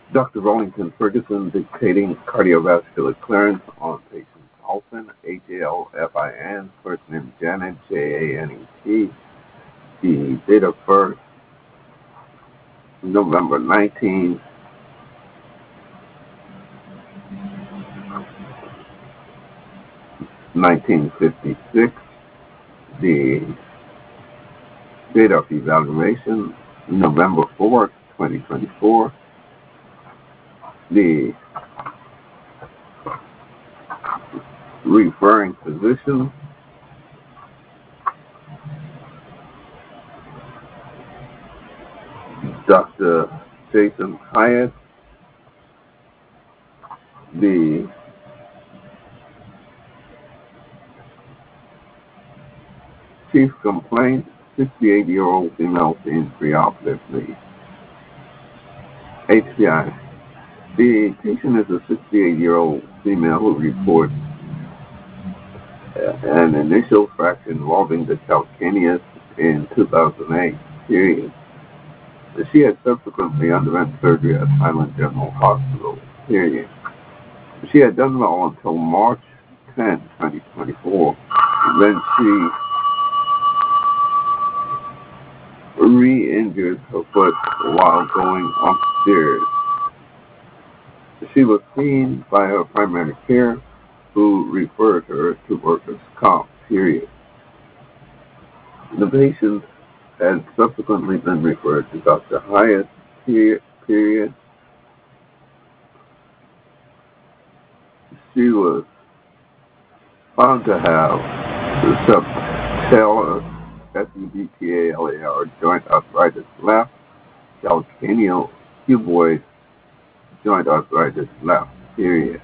Dr. Rollington Ferguson dictating cardiovascular clearance on patient Alfin, Halfin, first name Janet, Janet. The date of birth, November 19, 1956. The date of evaluation, November 4th, 2024. The referring physician, Dr. Jason Hyatt. The chief complaint, 68-year-old female in preoperatively HPI. The patient is a 68-year-old female who reports an initial fracture involving the calcaneus in 2008. Period. She had subsequently underwent surgery at Highland General Hospital. Period. She had done well until March 10, 2024, when she re-injured her foot while going upstairs. She was seen by her primary care, who referred her to workers' comp. Period. The patient had subsequently been referred to Dr. Hyatt. Period. She was found to have the subtalar, subtalar joint arthritis left, calcaneal cuboid joint arthritis left. Period.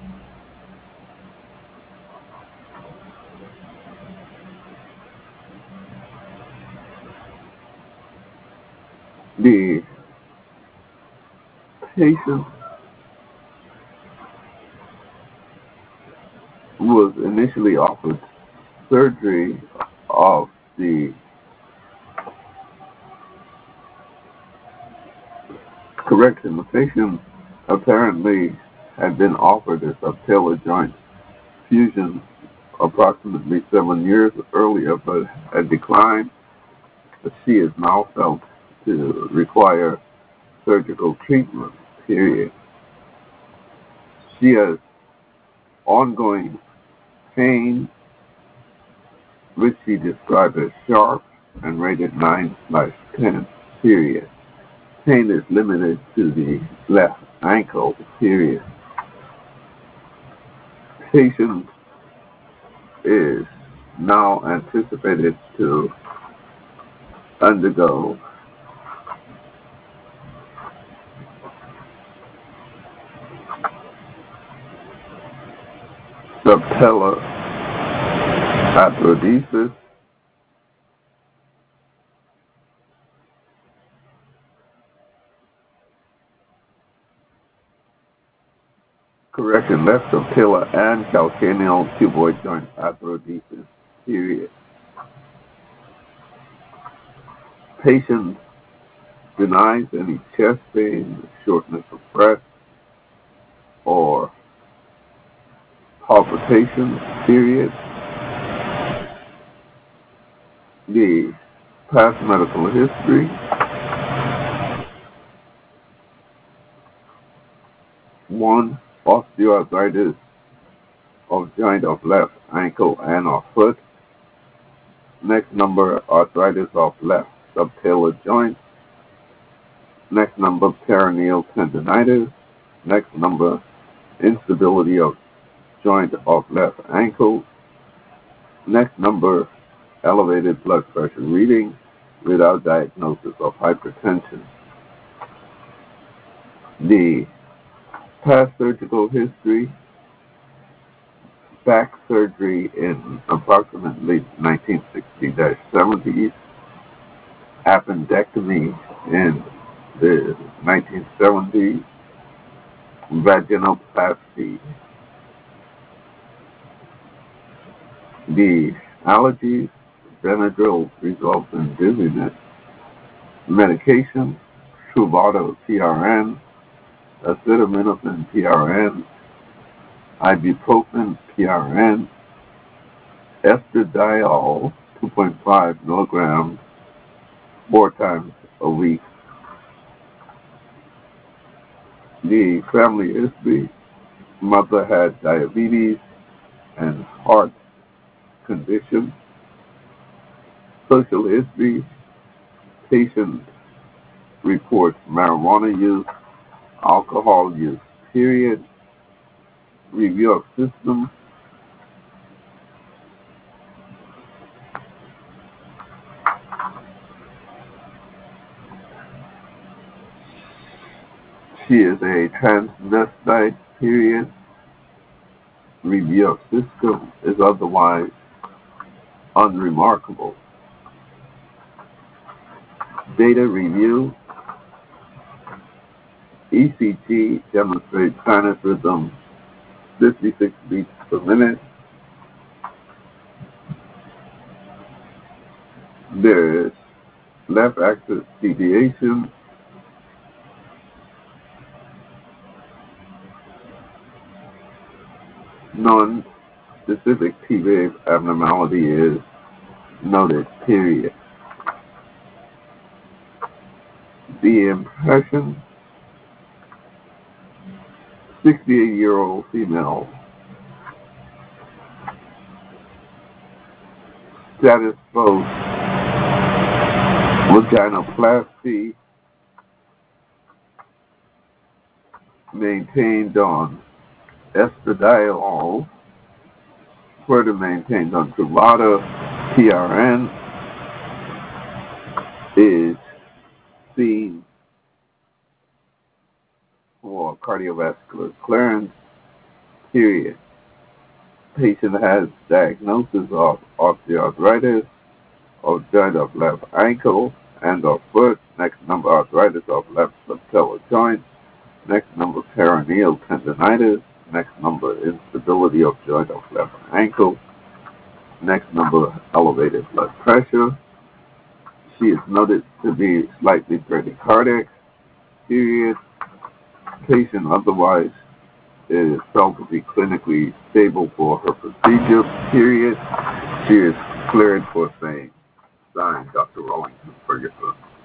The patient was initially offered surgery of the correction. The patient apparently had been offered a subtalar joint fusion approximately 7 years earlier, but had declined. But she is now felt to require surgical treatment. Period. She has ongoing pain, which she described as sharp and rated 9/10. Period. Pain is limited to the left ankle. Period. Patient is now anticipated to undergo subtalar arthrodesis, correction left subtalar and calcaneal cuboid joint arthrodesis. Period. Patient denies any chest pain, shortness of breath, or palpitations. Period. The past medical history: 1. Osteoarthritis of joint of left ankle and or foot. Next number, arthritis of left subtalar joint. Next number, peroneal tendinitis. Next number, instability of joint of left ankle. Next number, elevated blood pressure reading without diagnosis of hypertension. The past surgical history: back surgery in approximately 1960-70s, appendectomy in the 1970s, vaginoplasty. The allergies: Benadryl results in dizziness. Medication: Truvada PRN, acetaminophen PRN, ibuprofen PRN, estradiol 2.5 milligrams 4 times a week. The family history: mother had diabetes and heart condition. Social history: patient reports marijuana use, alcohol use, period. Review of symptoms: she is a transvestite, period. Review of system is otherwise unremarkable. Data review: ECG demonstrates sinus rhythm 56 beats per minute. There is left axis deviation. Non-specific T-wave abnormality is noted, period. The impression: 68-year-old female, status post vaginoplasty, maintained on estradiol, further maintained on Truvada PRN, is seen for cardiovascular clearance, period. Patient has diagnosis of osteoarthritis of joint of left ankle and of foot. Next number, arthritis of left subtalar joint. Next number, peroneal tendonitis. Next number, instability of joint of left ankle. Next number, elevated blood pressure. She is noted to be slightly bradycardic, period. Patient otherwise is felt to be clinically stable for her procedure, period. She is cleared for same. Signed, Dr. Wellington Ferguson.